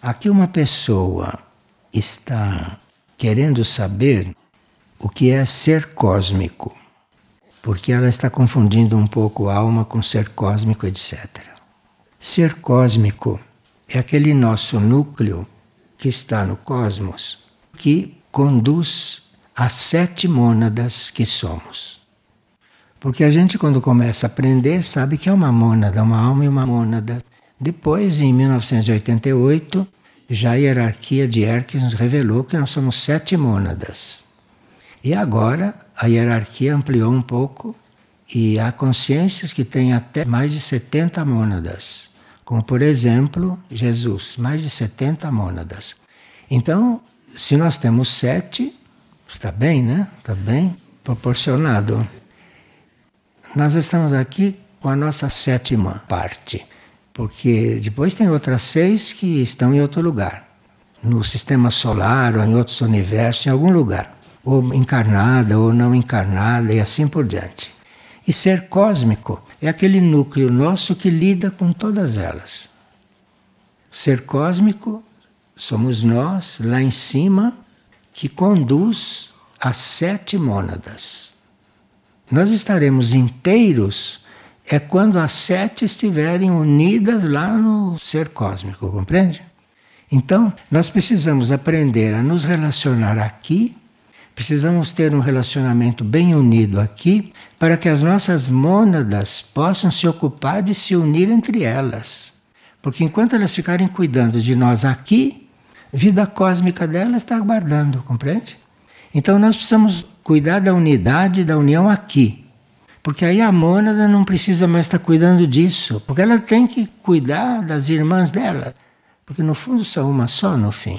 Aqui uma pessoa está querendo saber o que é ser cósmico, porque ela está confundindo um pouco alma com ser cósmico, etc. Ser cósmico é aquele nosso núcleo que está no cosmos, que conduz às 7 mônadas que somos. Porque a gente, quando começa a aprender, sabe que é uma mônada, uma alma e uma mônada. Depois, em 1988, já a hierarquia de Hermes nos revelou que nós somos 7 mônadas. E agora a hierarquia ampliou um pouco e há consciências que têm até mais de 70 mônadas. Como, por exemplo, Jesus, mais de 70 mônadas. Então, se nós temos 7, está bem, né? Está bem proporcionado. Nós estamos aqui com a nossa 7ª parte, porque depois tem outras 6 que estão em outro lugar, no sistema solar ou em outros universos, em algum lugar, ou encarnada ou não encarnada e assim por diante. E ser cósmico é aquele núcleo nosso que lida com todas elas. Ser cósmico somos nós, lá em cima, que conduz às 7 mônadas. Nós estaremos inteiros é quando as 7 estiverem unidas lá no ser cósmico, compreende? Então, nós precisamos aprender a nos relacionar aqui, precisamos ter um relacionamento bem unido aqui, para que as nossas mônadas possam se ocupar de se unir entre elas. Porque enquanto elas ficarem cuidando de nós aqui, a vida cósmica delas está aguardando, compreende? Então nós precisamos cuidar da unidade, da união aqui. Porque aí a mônada não precisa mais estar cuidando disso, porque ela tem que cuidar das irmãs dela, porque no fundo são uma só no fim.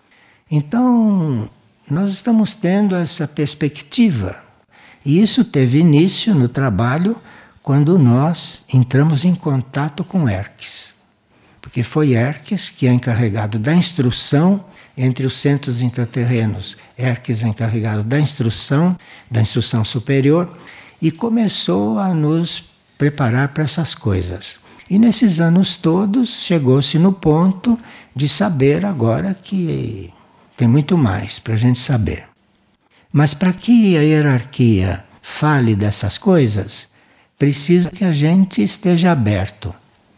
Então, nós estamos tendo essa perspectiva. E isso teve início no trabalho quando nós entramos em contato com Hermes. Porque foi Hermes que é encarregado da instrução entre os centros intraterrenos. Hermes é encarregado da instrução superior, e começou a nos preparar para essas coisas. E nesses anos todos chegou-se no ponto de saber agora que tem muito mais para a gente saber. Mas para que a hierarquia fale dessas coisas, precisa que a gente esteja aberto.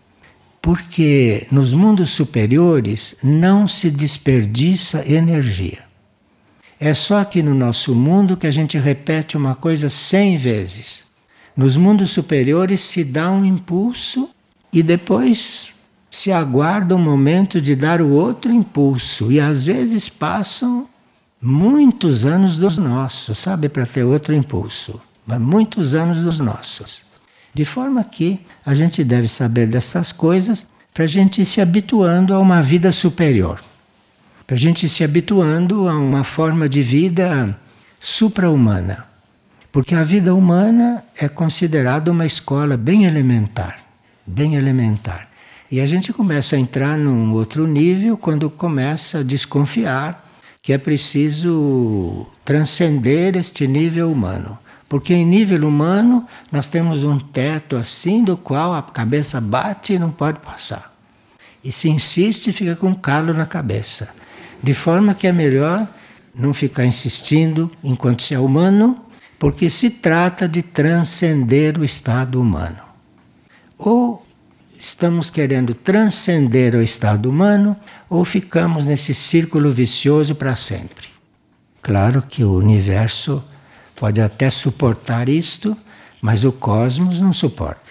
Porque nos mundos superiores não se desperdiça energia. É só aqui no nosso mundo que a gente repete uma coisa 100 vezes. Nos mundos superiores se dá um impulso e depois se aguarda o momento de dar o outro impulso. E às vezes passam muitos anos dos nossos, sabe, para ter outro impulso. Mas muitos anos dos nossos. De forma que a gente deve saber dessas coisas para a gente ir se habituando a uma vida superior. Para a gente ir se habituando a uma forma de vida supra-humana. Porque a vida humana é considerada uma escola bem elementar. Bem elementar. E a gente começa a entrar num outro nível quando começa a desconfiar que é preciso transcender este nível humano. Porque em nível humano nós temos um teto assim do qual a cabeça bate e não pode passar. E se insiste, fica com um calo na cabeça. De forma que é melhor não ficar insistindo enquanto se é humano, porque se trata de transcender o estado humano. Ou estamos querendo transcender o estado humano, ou ficamos nesse círculo vicioso para sempre. Claro que o universo pode até suportar isto, mas o cosmos não suporta.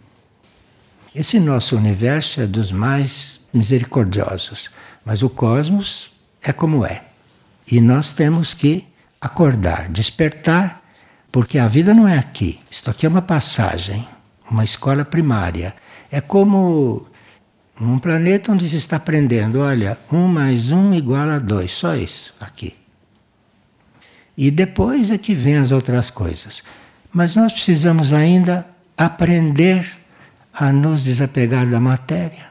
Esse nosso universo é dos mais misericordiosos, mas o cosmos é como é. E nós temos que acordar, despertar, porque a vida não é aqui. Isto aqui é uma passagem, uma escola primária. É como um planeta onde se está aprendendo, olha, 1 mais 1 igual a 2, só isso aqui. E depois é que vem as outras coisas. Mas nós precisamos ainda aprender a nos desapegar da matéria.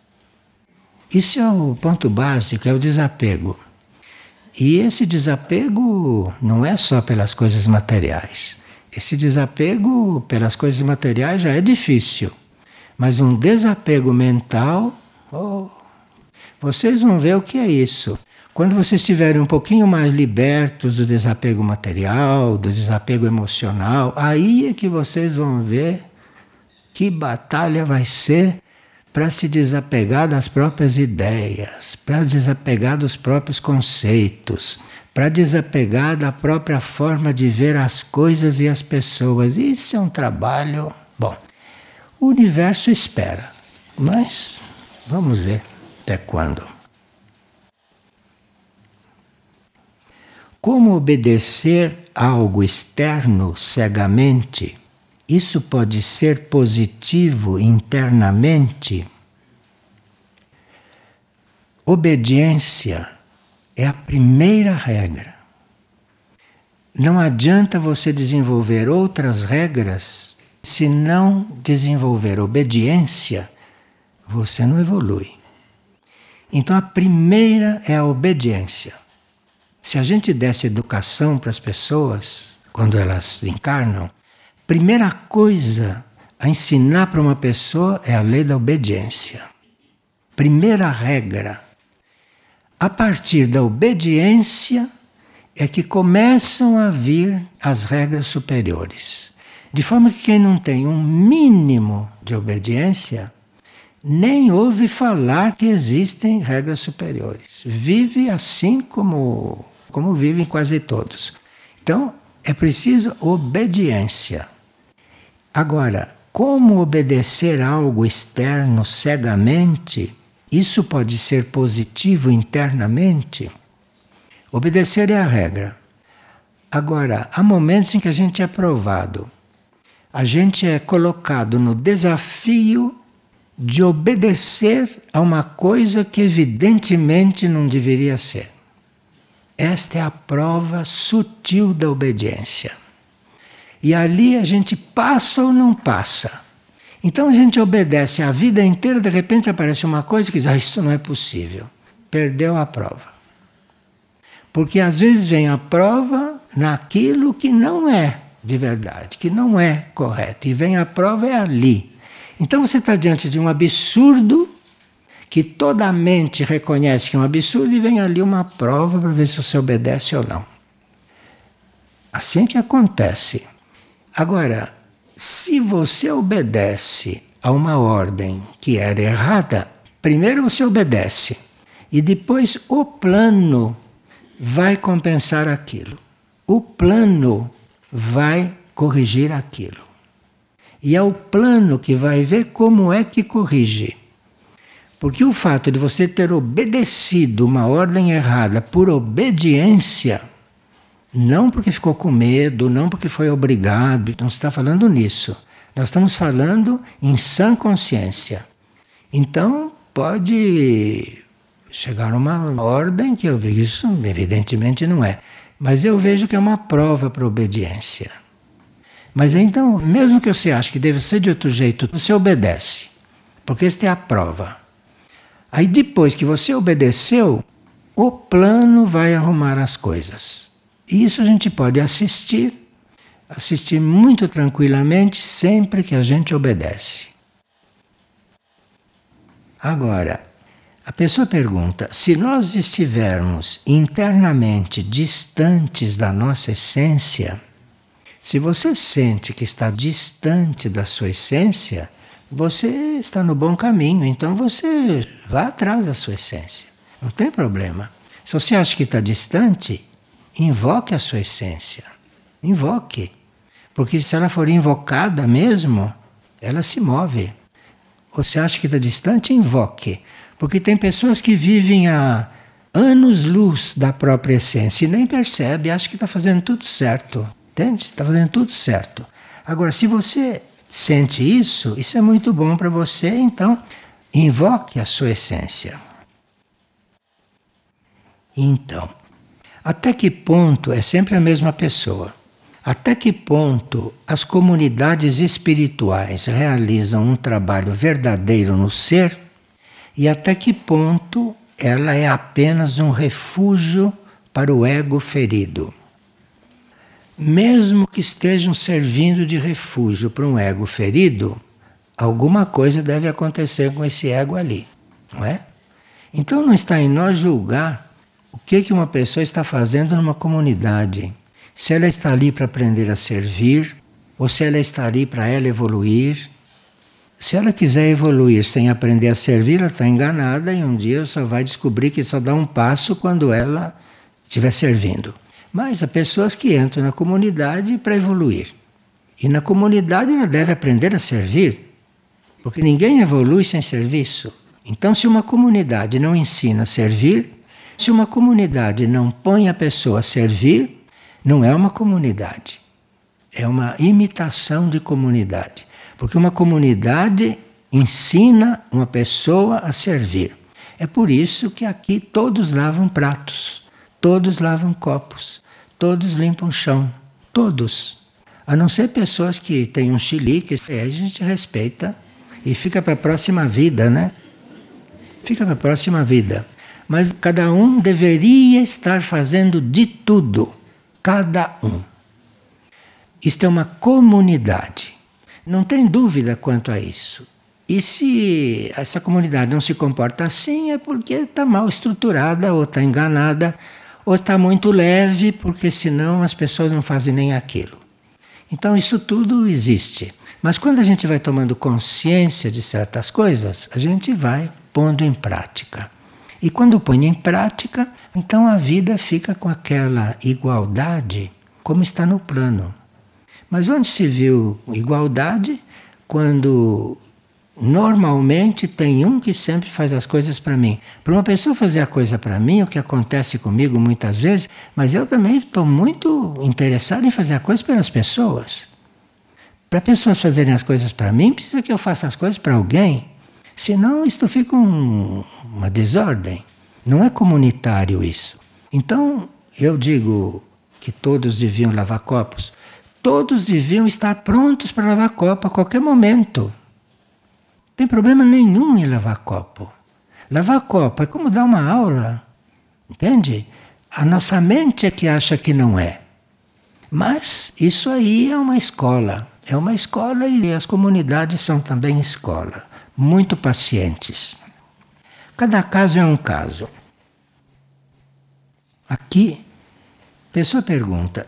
Isso é o ponto básico, é o desapego. E esse desapego não é só pelas coisas materiais. Esse desapego pelas coisas materiais já é difícil. Mas um desapego mental, Vocês vão ver o que é isso. Quando vocês estiverem um pouquinho mais libertos do desapego material, do desapego emocional, aí é que vocês vão ver que batalha vai ser para se desapegar das próprias ideias, para desapegar dos próprios conceitos, para desapegar da própria forma de ver as coisas e as pessoas. Isso é um trabalho. Bom, o universo espera, mas vamos ver até quando. Como obedecer a algo externo cegamente? Isso pode ser positivo internamente? Obediência é a primeira regra. Não adianta você desenvolver outras regras. Se não desenvolver obediência, você não evolui. Então a primeira é a obediência. Se a gente desse educação para as pessoas, quando elas encarnam, primeira coisa a ensinar para uma pessoa é a lei da obediência. Primeira regra. A partir da obediência é que começam a vir as regras superiores. De forma que quem não tem um mínimo de obediência, nem ouve falar que existem regras superiores. Vive assim como vivem quase todos. Então, é preciso obediência. Agora, como obedecer algo externo cegamente, isso pode ser positivo internamente? Obedecer é a regra. Agora, há momentos em que a gente é provado. A gente é colocado no desafio de obedecer a uma coisa que evidentemente não deveria ser. Esta é a prova sutil da obediência. E ali a gente passa ou não passa. Então a gente obedece a vida inteira, de repente aparece uma coisa que diz, isso não é possível. Perdeu a prova. Porque às vezes vem a prova naquilo que não é de verdade, que não é correto. E vem a prova é ali. Então você está diante de um absurdo que toda a mente reconhece que é um absurdo e vem ali uma prova para ver se você obedece ou não. Assim que acontece. Agora, se você obedece a uma ordem que era errada, primeiro você obedece e depois o plano vai compensar aquilo. O plano vai corrigir aquilo. E é o plano que vai ver como é que corrige. Porque o fato de você ter obedecido uma ordem errada por obediência, não porque ficou com medo, não porque foi obrigado, não se está falando nisso. Nós estamos falando em sã consciência. Então, pode chegar uma ordem que eu vejo, isso evidentemente não é. Mas eu vejo que é uma prova para a obediência. Mas então, mesmo que você ache que deve ser de outro jeito, você obedece. Porque esta é a prova. Aí depois que você obedeceu, o plano vai arrumar as coisas. E isso a gente pode assistir muito tranquilamente, sempre que a gente obedece. Agora, a pessoa pergunta, se nós estivermos internamente distantes da nossa essência, se você sente que está distante da sua essência, você está no bom caminho, então você vá atrás da sua essência. Não tem problema. Se você acha que está distante, invoque a sua essência. Invoque. Porque se ela for invocada mesmo, ela se move. Você acha que está distante, invoque. Porque tem pessoas que vivem a anos-luz da própria essência e nem percebe, acha que está fazendo tudo certo. Entende? Está fazendo tudo certo. Agora, se você sente isso é muito bom para você, então invoque a sua essência. Então, até que ponto é sempre a mesma pessoa? Até que ponto as comunidades espirituais realizam um trabalho verdadeiro no ser e até que ponto ela é apenas um refúgio para o ego ferido? Mesmo que estejam servindo de refúgio para um ego ferido, alguma coisa deve acontecer com esse ego ali, não é? Então não está em nós julgar o que uma pessoa está fazendo numa comunidade. Se ela está ali para aprender a servir, ou se ela está ali para ela evoluir. Se ela quiser evoluir sem aprender a servir, ela está enganada e um dia só vai descobrir que só dá um passo quando ela estiver servindo. Mas há pessoas que entram na comunidade para evoluir. E na comunidade ela deve aprender a servir, porque ninguém evolui sem serviço. Então, se uma comunidade não ensina a servir, se uma comunidade não põe a pessoa a servir, não é uma comunidade. É uma imitação de comunidade. Porque uma comunidade ensina uma pessoa a servir. É por isso que aqui todos lavam pratos, todos lavam copos, todos limpam o chão, todos. A não ser pessoas que têm um chilique, a gente respeita e fica para a próxima vida, né? Fica para a próxima vida. Mas cada um deveria estar fazendo de tudo. Cada um. Isto é uma comunidade. Não tem dúvida quanto a isso. E se essa comunidade não se comporta assim, é porque está mal estruturada, ou está enganada, ou está muito leve, porque senão as pessoas não fazem nem aquilo. Então isso tudo existe. Mas quando a gente vai tomando consciência de certas coisas, a gente vai pondo em prática. E quando põe em prática, então a vida fica com aquela igualdade como está no plano. Mas onde se viu igualdade? Quando normalmente tem um que sempre faz as coisas para mim. Para uma pessoa fazer a coisa para mim, o que acontece comigo muitas vezes, mas eu também estou muito interessado em fazer a coisa pelas pessoas. Para pessoas fazerem as coisas para mim, precisa que eu faça as coisas para alguém. Senão isto fica uma desordem. Não é comunitário isso. Então eu digo que todos deviam lavar copos. Todos deviam estar prontos para lavar copo a qualquer momento. Não tem problema nenhum em lavar copo. Lavar copo é como dar uma aula, entende? A nossa mente é que acha que não é. Mas isso aí é uma escola. É uma escola e as comunidades são também escola. Muito pacientes. Cada caso é um caso. Aqui, a pessoa pergunta: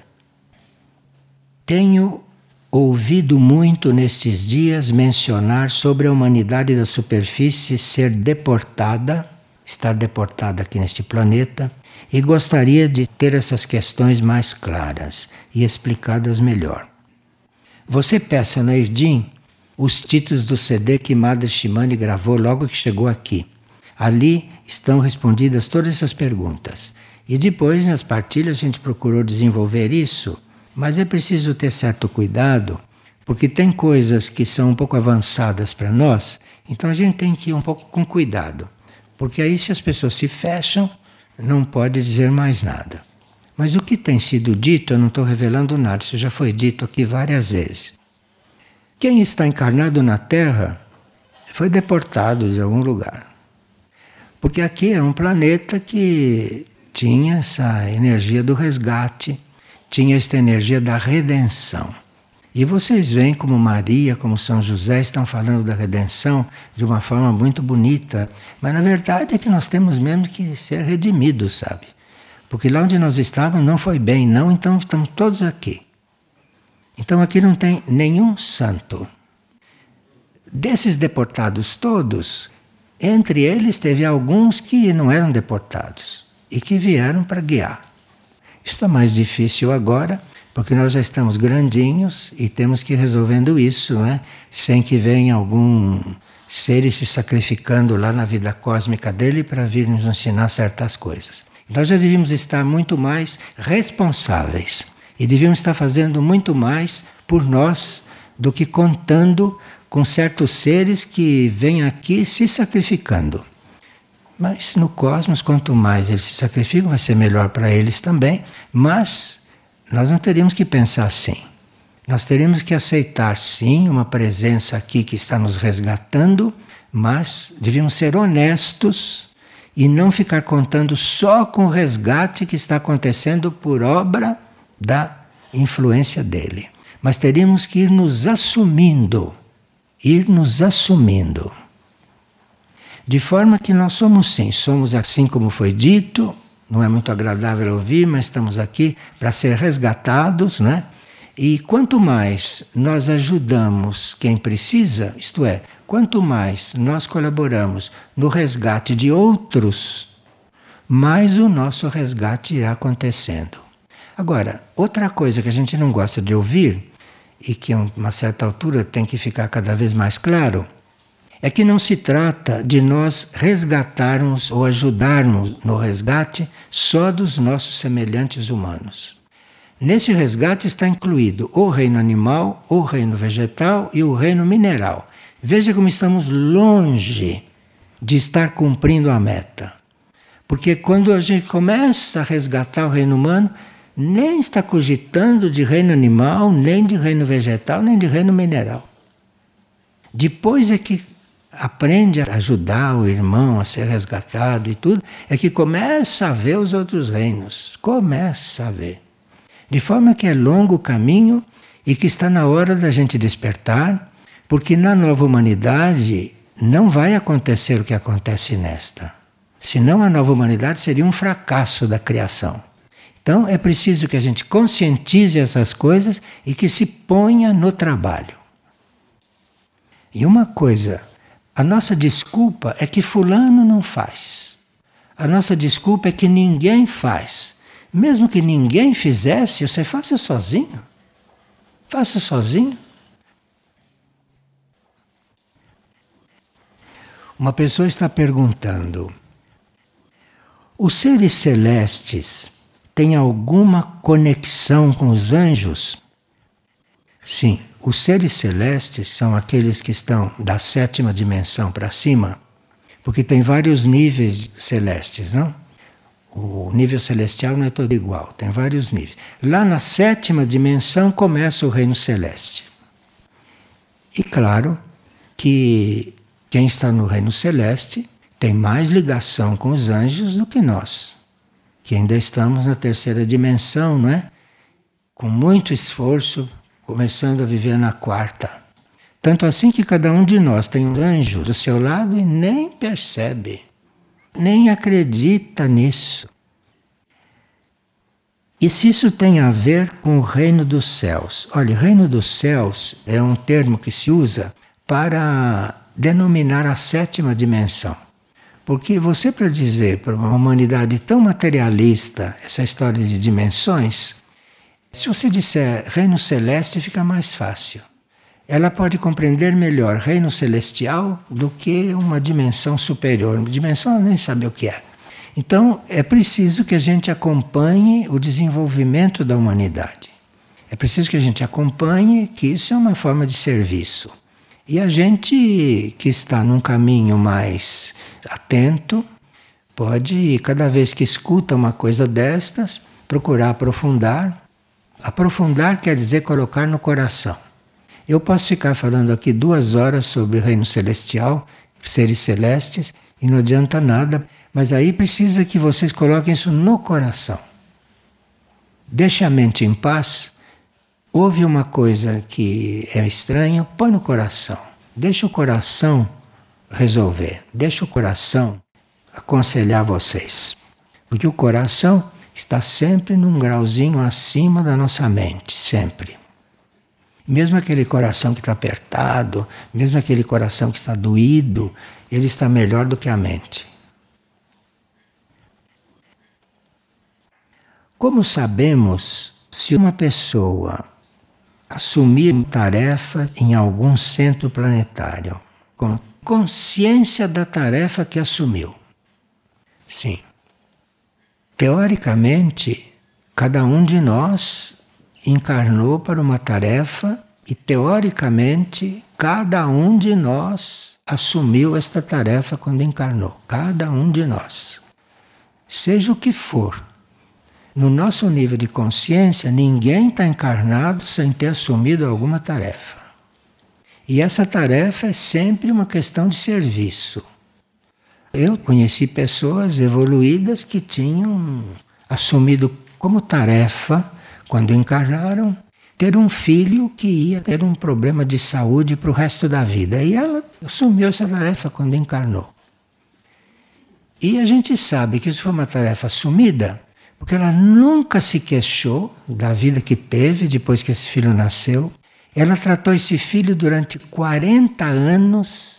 tenho ouvido muito nestes dias mencionar sobre a humanidade da superfície ser deportada, estar deportada aqui neste planeta, e gostaria de ter essas questões mais claras e explicadas melhor. Você peça na Erdim os títulos do CD que Madre Shimane gravou logo que chegou aqui. Ali estão respondidas todas essas perguntas. E depois, nas partilhas, a gente procurou desenvolver isso. Mas é preciso ter certo cuidado, porque tem coisas que são um pouco avançadas para nós, então a gente tem que ir um pouco com cuidado. Porque aí, se as pessoas se fecham, não pode dizer mais nada. Mas o que tem sido dito, eu não estou revelando nada, isso já foi dito aqui várias vezes. Quem está encarnado na Terra foi deportado de algum lugar. Porque aqui é um planeta que tinha essa energia do resgate, tinha esta energia da redenção. E vocês veem como Maria, como São José estão falando da redenção de uma forma muito bonita. Mas na verdade é que nós temos mesmo que ser redimidos, sabe? Porque lá onde nós estávamos não foi bem, não, então estamos todos aqui. Então aqui não tem nenhum santo. Desses deportados todos, entre eles teve alguns que não eram deportados e que vieram para guiar. Está mais difícil agora, porque nós já estamos grandinhos e temos que ir resolvendo isso, né? Sem que venha algum ser se sacrificando lá na vida cósmica dele para vir nos ensinar certas coisas. Nós já devíamos estar muito mais responsáveis e devíamos estar fazendo muito mais por nós do que contando com certos seres que vêm aqui se sacrificando. Mas no cosmos, quanto mais eles se sacrificam, vai ser melhor para eles também. Mas nós não teríamos que pensar assim. Nós teríamos que aceitar, sim, uma presença aqui que está nos resgatando, mas devíamos ser honestos e não ficar contando só com o resgate que está acontecendo por obra da influência dele. Mas teríamos que ir nos assumindo. De forma que nós somos assim como foi dito, não é muito agradável ouvir, mas estamos aqui para ser resgatados, né? E quanto mais nós ajudamos quem precisa, isto é, quanto mais nós colaboramos no resgate de outros, mais o nosso resgate irá acontecendo. Agora, outra coisa que a gente não gosta de ouvir, e que a uma certa altura tem que ficar cada vez mais claro, é que não se trata de nós resgatarmos ou ajudarmos no resgate só dos nossos semelhantes humanos. Nesse resgate está incluído o reino animal, o reino vegetal e o reino mineral. Veja como estamos longe de estar cumprindo a meta. Porque quando a gente começa a resgatar o reino humano, nem está cogitando de reino animal, nem de reino vegetal, nem de reino mineral. Depois é que aprende a ajudar o irmão a ser resgatado e tudo, é que começa a ver os outros reinos. Começa a ver. De forma que é longo o caminho e que está na hora da gente despertar, porque na nova humanidade não vai acontecer o que acontece nesta. Senão a nova humanidade seria um fracasso da criação. Então é preciso que a gente conscientize essas coisas e que se ponha no trabalho. E uma coisa, a nossa desculpa é que fulano não faz. A nossa desculpa é que ninguém faz. Mesmo que ninguém fizesse, você faça sozinho. Faça sozinho. Uma pessoa está perguntando: os seres celestes têm alguma conexão com os anjos? Sim, os seres celestes são aqueles que estão da 7ª dimensão para cima, porque tem vários níveis celestes, não? O nível celestial não é todo igual, tem vários níveis. Lá na 7ª dimensão começa o reino celeste. E claro que quem está no reino celeste tem mais ligação com os anjos do que nós, que ainda estamos na 3ª dimensão, não é? Com muito esforço, começando a viver na 4ª. Tanto assim que cada um de nós tem um anjo do seu lado e nem percebe. Nem acredita nisso. E se isso tem a ver com o reino dos céus? Olha, reino dos céus é um termo que se usa para denominar a 7ª dimensão. Porque você, para dizer para uma humanidade tão materialista essa história de dimensões, se você disser reino celeste fica mais fácil. Ela pode compreender melhor reino celestial do que uma dimensão superior. Uma dimensão ela nem sabe o que é. Então é preciso que a gente acompanhe o desenvolvimento da humanidade. É preciso que a gente acompanhe que isso é uma forma de serviço. E a gente que está num caminho mais atento pode, cada vez que escuta uma coisa destas, procurar aprofundar. Aprofundar quer dizer colocar no coração. Eu posso ficar falando aqui 2 horas sobre reino celestial, seres celestes, e não adianta nada, mas aí precisa que vocês coloquem isso no coração. Deixe a mente em paz, ouve uma coisa que é estranha, põe no coração. Deixa o coração resolver, deixa o coração aconselhar vocês. Porque o coração está sempre num grauzinho acima da nossa mente, sempre. Mesmo aquele coração que está apertado, mesmo aquele coração que está doído, ele está melhor do que a mente. Como sabemos se uma pessoa assumir uma tarefa em algum centro planetário, com consciência da tarefa que assumiu? Sim. Teoricamente, cada um de nós encarnou para uma tarefa e, teoricamente, cada um de nós assumiu esta tarefa quando encarnou. Cada um de nós. Seja o que for. No nosso nível de consciência, ninguém está encarnado sem ter assumido alguma tarefa. E essa tarefa é sempre uma questão de serviço. Eu conheci pessoas evoluídas que tinham assumido como tarefa, quando encarnaram, ter um filho que ia ter um problema de saúde para o resto da vida. E ela assumiu essa tarefa quando encarnou. E a gente sabe que isso foi uma tarefa assumida, porque ela nunca se queixou da vida que teve depois que esse filho nasceu. Ela tratou esse filho durante 40 anos,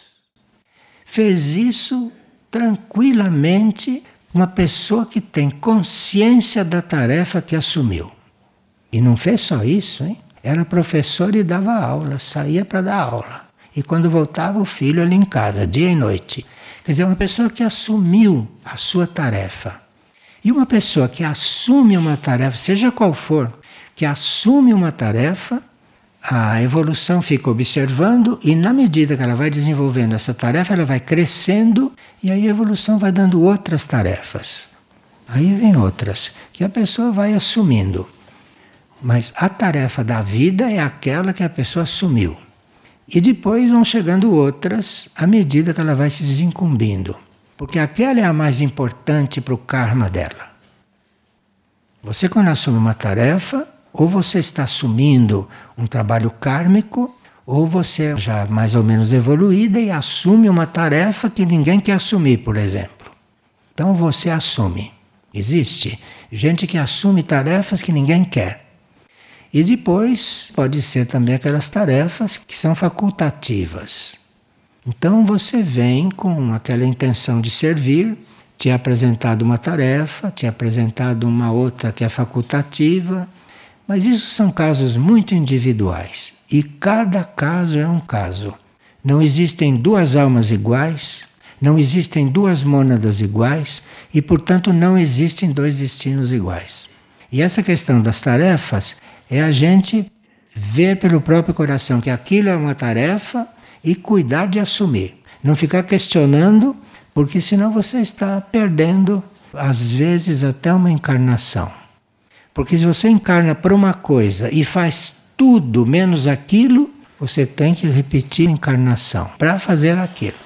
fez isso tranquilamente, uma pessoa que tem consciência da tarefa que assumiu. E não fez só isso, hein? Era professora e dava aula, saía para dar aula. E quando voltava o filho ali em casa, dia e noite. Quer dizer, uma pessoa que assumiu a sua tarefa. E uma pessoa que assume uma tarefa, seja qual for, que assume uma tarefa, a evolução fica observando e na medida que ela vai desenvolvendo essa tarefa, ela vai crescendo e aí a evolução vai dando outras tarefas. Aí vem outras, que a pessoa vai assumindo. Mas a tarefa da vida é aquela que a pessoa assumiu. E depois vão chegando outras à medida que ela vai se desincumbindo. Porque aquela é a mais importante para o karma dela. Você quando assume uma tarefa, ou você está assumindo um trabalho kármico, ou você é já mais ou menos evoluída e assume uma tarefa que ninguém quer assumir, por exemplo. Então você assume. Existe gente que assume tarefas que ninguém quer. E depois pode ser também aquelas tarefas que são facultativas. Então você vem com aquela intenção de servir, te é apresentado uma tarefa, te é apresentado uma outra que é facultativa, mas isso são casos muito individuais. E cada caso é um caso. Não existem duas almas iguais, não existem duas mônadas iguais e, portanto, não existem dois destinos iguais. E essa questão das tarefas é a gente ver pelo próprio coração que aquilo é uma tarefa e cuidar de assumir. Não ficar questionando, porque senão você está perdendo, às vezes, até uma encarnação. Porque se você encarna para uma coisa e faz tudo menos aquilo, você tem que repetir a encarnação para fazer aquilo.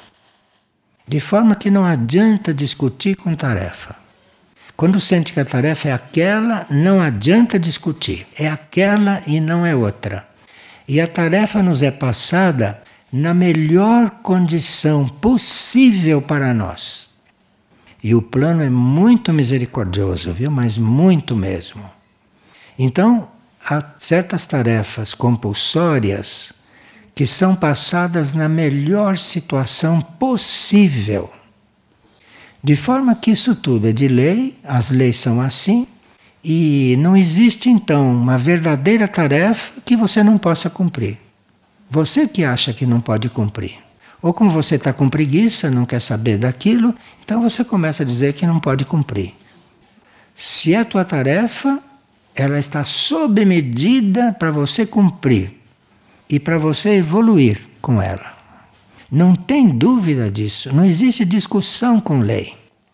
De forma que não adianta discutir com tarefa. Quando sente que a tarefa é aquela, não adianta discutir. É aquela e não é outra. E a tarefa nos é passada na melhor condição possível para nós. E o plano é muito misericordioso, viu? Mas muito mesmo. Então, há certas tarefas compulsórias que são passadas na melhor situação possível. De forma que isso tudo é de lei, as leis são assim, e não existe então uma verdadeira tarefa que você não possa cumprir. Você que acha que não pode cumprir. Ou como você está com preguiça, não quer saber daquilo, então você começa a dizer que não pode cumprir. Se é tua tarefa, ela está sob medida para você cumprir e para você evoluir com ela. Não tem dúvida disso, não existe discussão com lei.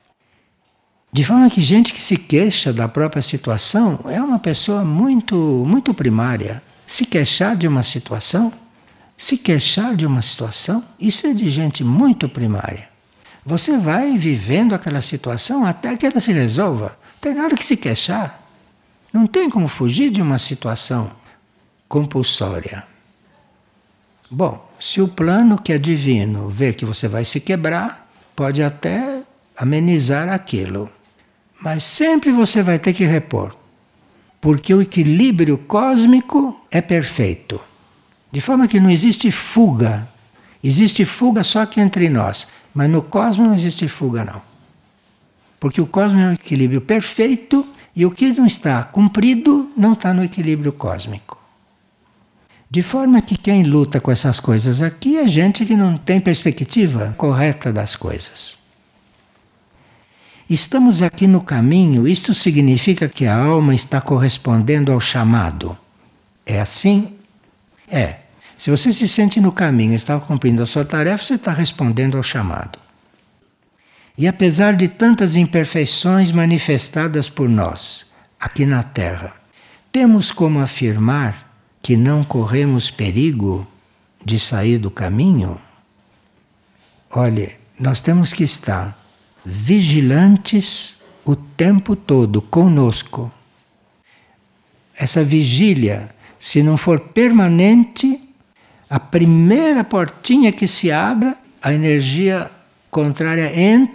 De forma que gente que se queixa da própria situação é uma pessoa muito primária. Se queixar de uma situação, isso é de gente muito primária. Você vai vivendo aquela situação até que ela se resolva. Não tem nada que se queixar. Não tem como fugir de uma situação compulsória. Bom, se o plano que é divino vê que você vai se quebrar, pode até amenizar aquilo. Mas sempre você vai ter que repor. Porque o equilíbrio cósmico é perfeito. De forma que não existe fuga. Existe fuga só aqui entre nós. Mas no cosmos não existe fuga, não. Porque o cosmos é um equilíbrio perfeito e o que não está cumprido não está no equilíbrio cósmico. De forma que quem luta com essas coisas aqui é gente que não tem perspectiva correta das coisas. Estamos aqui no caminho, isto significa que a alma está correspondendo ao chamado. É assim? É. Se você se sente no caminho e está cumprindo a sua tarefa, você está respondendo ao chamado. E apesar de tantas imperfeições manifestadas por nós, aqui na Terra, temos como afirmar que não corremos perigo de sair do caminho? Olha, nós temos que estar vigilantes o tempo todo conosco. Essa vigília, se não for permanente, a primeira portinha que se abra, a energia contrária entra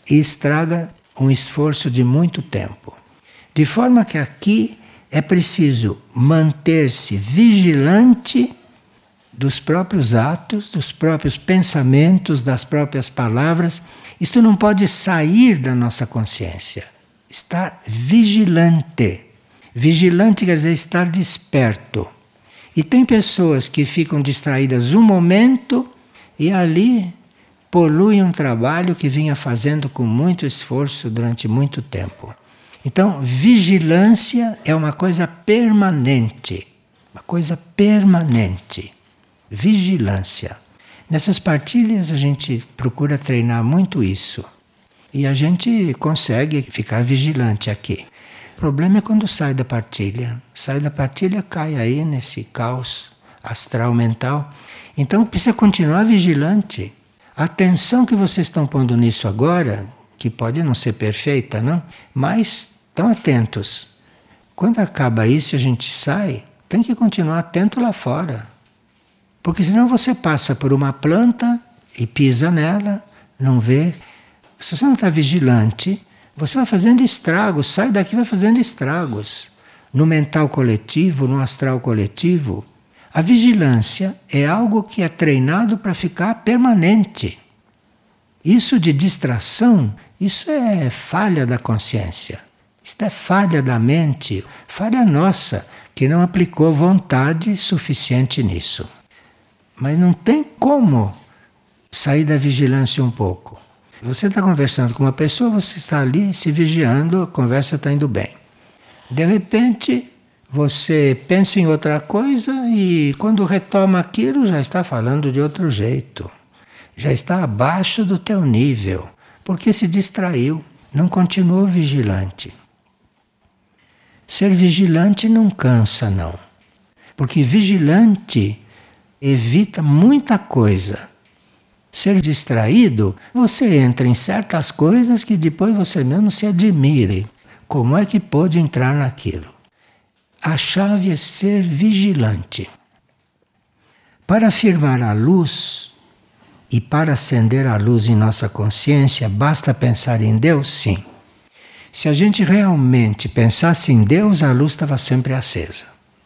e estraga um esforço de muito tempo. De forma que aqui é preciso manter-se vigilante dos próprios atos, dos próprios pensamentos, das próprias palavras. Isto não pode sair da nossa consciência. Estar vigilante. Vigilante quer dizer estar desperto. E tem pessoas que ficam distraídas um momento e ali poluem um trabalho que vinha fazendo com muito esforço durante muito tempo. Então, vigilância é uma coisa permanente. Uma coisa permanente. Vigilância. Nessas partilhas a gente procura treinar muito isso. E a gente consegue ficar vigilante aqui. O problema é quando sai da partilha. Sai da partilha, cai aí nesse caos astral mental. Então precisa continuar vigilante. A atenção que vocês estão pondo nisso agora, que pode não ser perfeita, não? Mas estão atentos. Quando acaba isso e a gente sai, tem que continuar atento lá fora. Porque senão você passa por uma planta e pisa nela, não vê. Se você não está vigilante, você vai fazendo estragos, sai daqui e vai fazendo estragos. No mental coletivo, no astral coletivo. A vigilância é algo que é treinado para ficar permanente. Isso de distração, isso é falha da consciência. Isto é falha da mente, falha nossa, que não aplicou vontade suficiente nisso. Mas não tem como sair da vigilância um pouco. Você está conversando com uma pessoa, você está ali se vigiando, a conversa está indo bem. De repente, você pensa em outra coisa e quando retoma aquilo já está falando de outro jeito. Já está abaixo do teu nível, porque se distraiu, não continuou vigilante. Ser vigilante não cansa, não. Porque vigilante evita muita coisa. Ser distraído, você entra em certas coisas que depois você mesmo se admire. Como é que pôde entrar naquilo? A chave é ser vigilante. Para afirmar a luz e para acender a luz em nossa consciência, basta pensar em Deus? Sim. Se a gente realmente pensasse em Deus, a luz estava sempre acesa.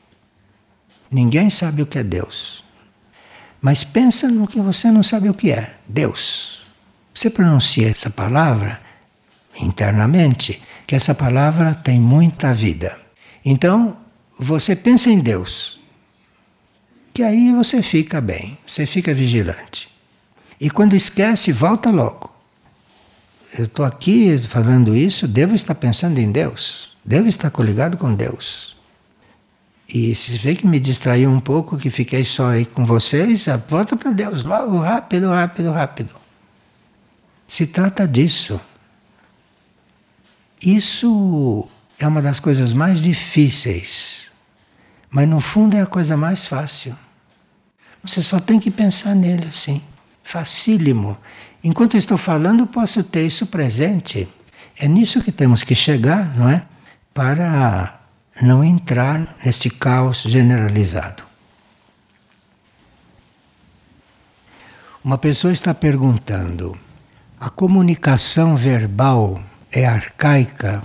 Ninguém sabe o que é Deus. Mas pensa no que você não sabe o que é. Deus. Você pronuncia essa palavra internamente, que essa palavra tem muita vida. Então, você pensa em Deus. Que aí você fica bem, você fica vigilante. E quando esquece, volta logo. Eu estou aqui falando isso, devo estar pensando em Deus. Devo estar coligado com Deus. E se vê que me distraiu um pouco, que fiquei só aí com vocês, volta para Deus, logo, rápido, rápido, rápido. Se trata disso. Isso é uma das coisas mais difíceis, mas no fundo é a coisa mais fácil. Você só tem que pensar nele assim, facílimo. Enquanto eu estou falando, eu posso ter isso presente. É nisso que temos que chegar, não é? Para não entrar nesse caos generalizado. Uma pessoa está perguntando: a comunicação verbal é arcaica?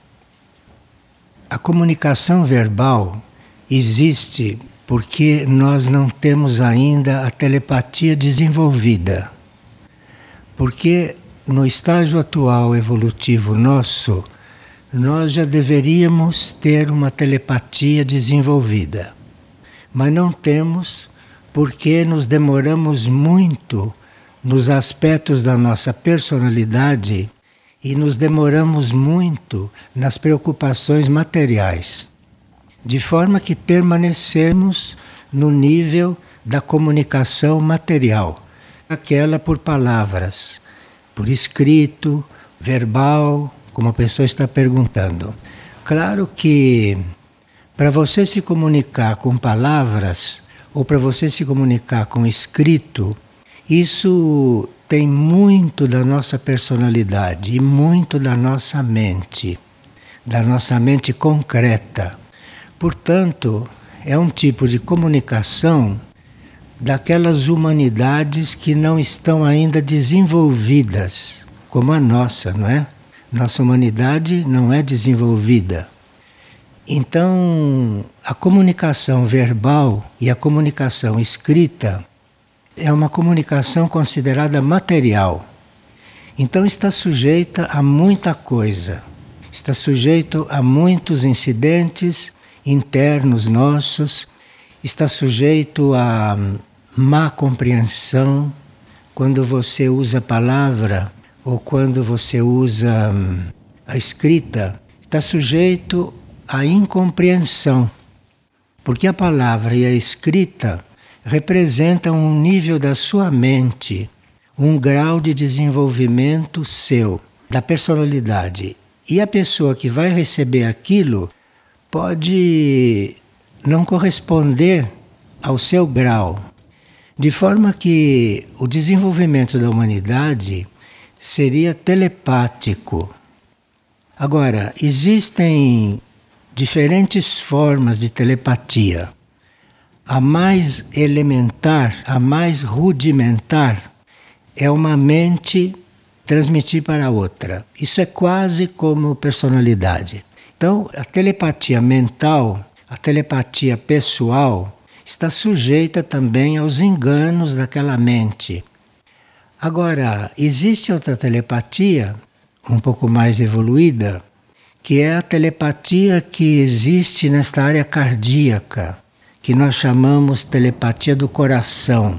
A comunicação verbal existe porque nós não temos ainda a telepatia desenvolvida. Porque no estágio atual evolutivo nosso, nós já deveríamos ter uma telepatia desenvolvida. Mas não temos porque nos demoramos muito nos aspectos da nossa personalidade e nos demoramos muito nas preocupações materiais. De forma que permanecemos no nível da comunicação material, aquela por palavras, por escrito, verbal, como a pessoa está perguntando. Claro que para você se comunicar com palavras ou para você se comunicar com escrito, isso tem muito da nossa personalidade e muito da nossa mente concreta. Portanto, é um tipo de comunicação daquelas humanidades que não estão ainda desenvolvidas. como a nossa, não é? Nossa humanidade não é desenvolvida. Então, a comunicação verbal e a comunicação escrita é uma comunicação considerada material. Então está sujeita a muita coisa. Está sujeito a muitos incidentes internos nossos. Está sujeito a má compreensão quando você usa a palavra ou quando você usa a escrita. Está sujeito à incompreensão. Porque a palavra e a escrita representam um nível da sua mente, um grau de desenvolvimento seu, da personalidade. E a pessoa que vai receber aquilo pode não corresponder ao seu grau. De forma que o desenvolvimento da humanidade seria telepático. Agora, existem diferentes formas de telepatia. A mais elementar, a mais rudimentar, é uma mente transmitir para a outra. Isso é quase como personalidade. Então, a telepatia mental, a telepatia pessoal, está sujeita também aos enganos daquela mente. Agora, existe outra telepatia, um pouco mais evoluída, que é a telepatia que existe nesta área cardíaca, que nós chamamos telepatia do coração.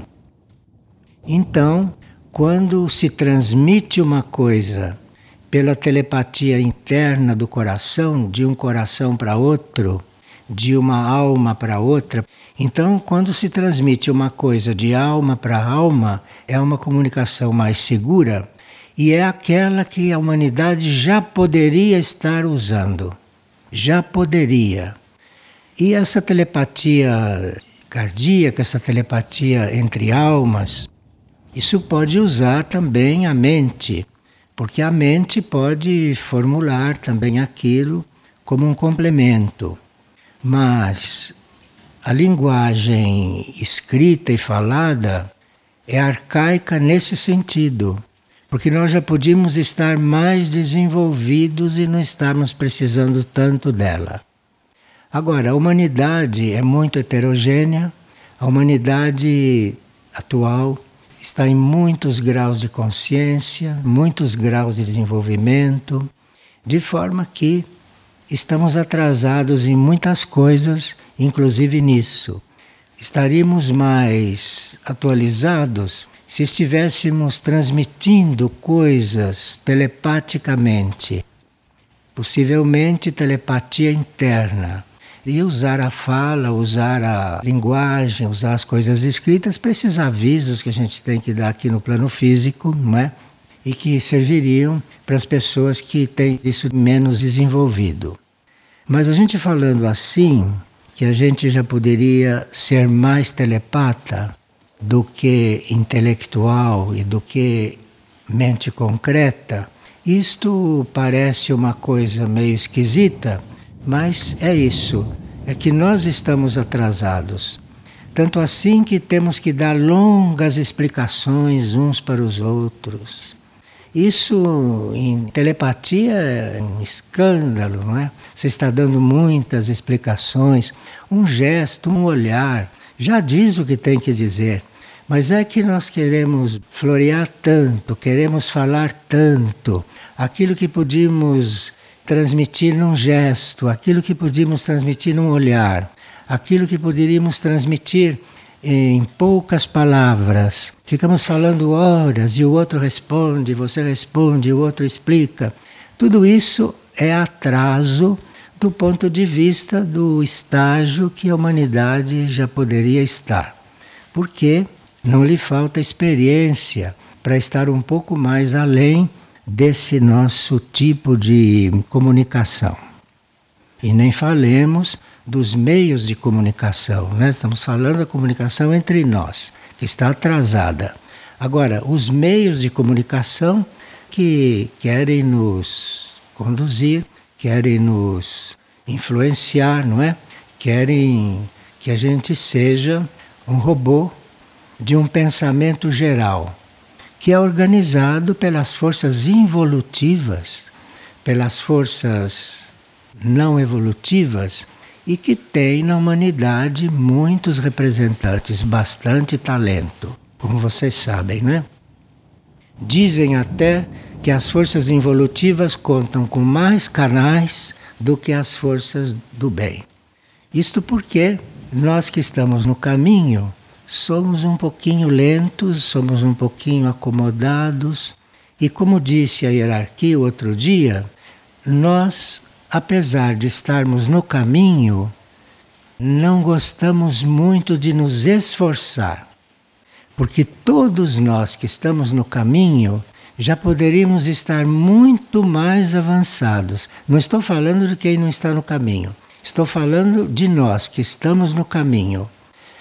Então, quando se transmite uma coisa pela telepatia interna do coração, de um coração para outro, de uma alma para outra, então quando se transmite uma coisa de alma para alma, é uma comunicação mais segura e é aquela que a humanidade já poderia estar usando. Já poderia. E essa telepatia cardíaca, essa telepatia entre almas, isso pode usar também a mente, porque a mente pode formular também aquilo como um complemento. Mas a linguagem escrita e falada é arcaica nesse sentido, porque nós já podíamos estar mais desenvolvidos e não estamos precisando tanto dela. Agora, a humanidade é muito heterogênea, a humanidade atual está em muitos graus de consciência, muitos graus de desenvolvimento, de forma que estamos atrasados em muitas coisas, inclusive nisso. Estaríamos mais atualizados se estivéssemos transmitindo coisas telepaticamente, possivelmente telepatia interna. E usar a fala, usar a linguagem, usar as coisas escritas para esses avisos que a gente tem que dar aqui no plano físico, não é? E que serviriam para as pessoas que têm isso menos desenvolvido. Mas a gente falando assim, que a gente já poderia ser mais telepata do que intelectual e do que mente concreta, isto parece uma coisa meio esquisita, mas é isso, é que nós estamos atrasados. Tanto assim que temos que dar longas explicações uns para os outros. Isso em telepatia é um escândalo, não é? Você está dando muitas explicações, um gesto, um olhar, já diz o que tem que dizer. Mas é que nós queremos florear tanto, queremos falar tanto, aquilo que podíamos transmitir num gesto, aquilo que podíamos transmitir num olhar, aquilo que poderíamos transmitir em poucas palavras. Ficamos falando horas e o outro responde, você responde, o outro explica. Tudo isso é atraso do ponto de vista do estágio que a humanidade já poderia estar. Porque não lhe falta experiência para estar um pouco mais além desse nosso tipo de comunicação. E nem falemos dos meios de comunicação, né? Estamos falando da comunicação entre nós, que está atrasada. Agora, os meios de comunicação que querem nos conduzir, querem nos influenciar, não é? Querem que a gente seja um robô de um pensamento geral, que é organizado pelas forças involutivas, pelas forças não evolutivas, e que tem na humanidade muitos representantes, bastante talento, como vocês sabem, não é? Dizem até que as forças involutivas contam com mais canais do que as forças do bem. Isto porque nós que estamos no caminho somos um pouquinho lentos, somos um pouquinho acomodados, e como disse a hierarquia outro dia, nós, apesar de estarmos no caminho, não gostamos muito de nos esforçar. Porque todos nós que estamos no caminho já poderíamos estar muito mais avançados. Não estou falando de quem não está no caminho. Estou falando de nós que estamos no caminho.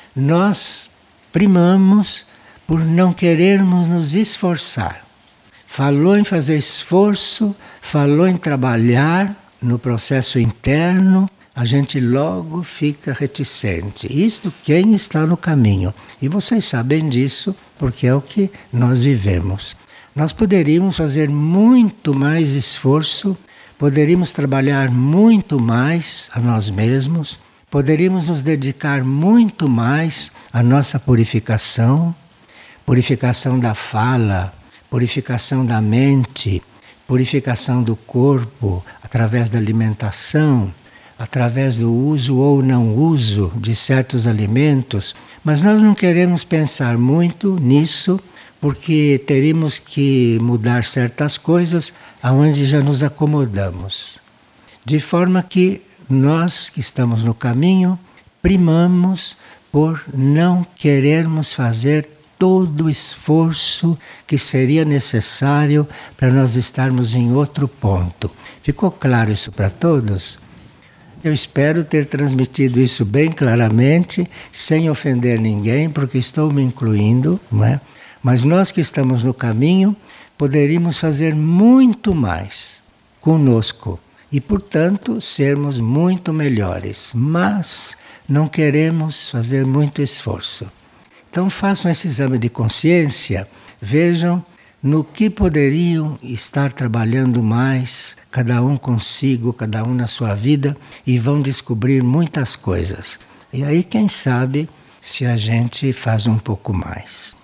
Nós primamos por não querermos nos esforçar. Falou em fazer esforço, falou em trabalhar no processo interno, a gente logo fica reticente. Isto quem está no caminho. E vocês sabem disso porque é o que nós vivemos. Nós poderíamos fazer muito mais esforço, poderíamos trabalhar muito mais a nós mesmos, poderíamos nos dedicar muito mais à nossa purificação, purificação da fala, purificação da mente, purificação do corpo através da alimentação, através do uso ou não uso de certos alimentos, mas nós não queremos pensar muito nisso porque teríamos que mudar certas coisas aonde já nos acomodamos. De forma que nós que estamos no caminho primamos por não querermos fazer todo o esforço que seria necessário para nós estarmos em outro ponto. Ficou claro isso para todos? Eu espero ter transmitido isso bem claramente, sem ofender ninguém, porque estou me incluindo, não é? Mas nós que estamos no caminho, poderíamos fazer muito mais conosco e, portanto, sermos muito melhores. Mas não queremos fazer muito esforço. Então façam esse exame de consciência, vejam no que poderiam estar trabalhando mais, cada um consigo, cada um na sua vida, e vão descobrir muitas coisas. E aí, quem sabe, se a gente faz um pouco mais.